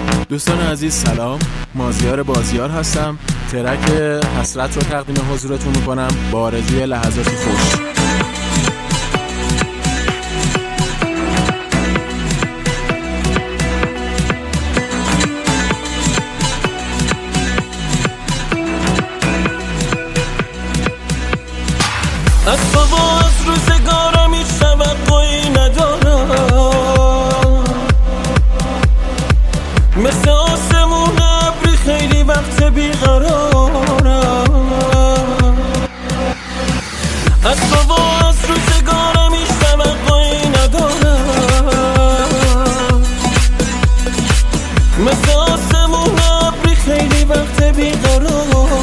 دوستان عزیز سلام، مازیار بازیار هستم. ترک حسرت رو تقدیم حضورتون میکنم با آرزوی لحظاتی خوش. از بابا از روزگارم هیچ توقعی ندارم، مثل آسمون ابری خیلی وقت بیقرارم. از بابا از روزگارم هیچ توقعی ندارم، مثل آسمون ابری خیلی وقت بیقرارم.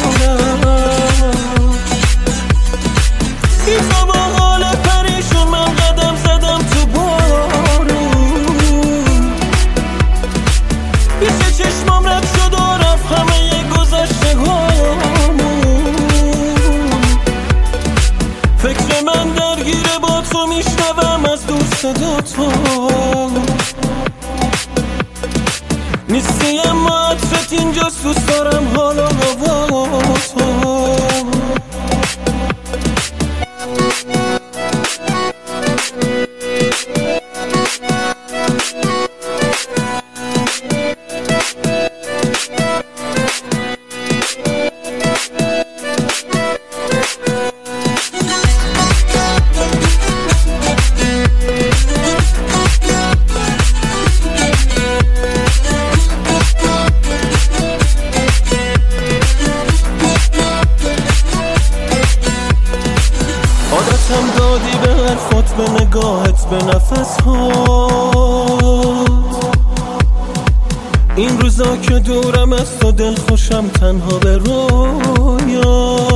ایسا با حال پریشون من قدم زدم تو بارون، پیش چشمام رد شد و رفت همه گذشتگامون. فکر من درگیره با تو، میشنوم از دور صدا تو نیستی، اما عطرت اینجاست، دوست دارم حالا هوا تو. عادتم دادی به حرفات، به نگاهت، به نفس هات. این روزا که دورم از تو دل خوشم تنها به رویا.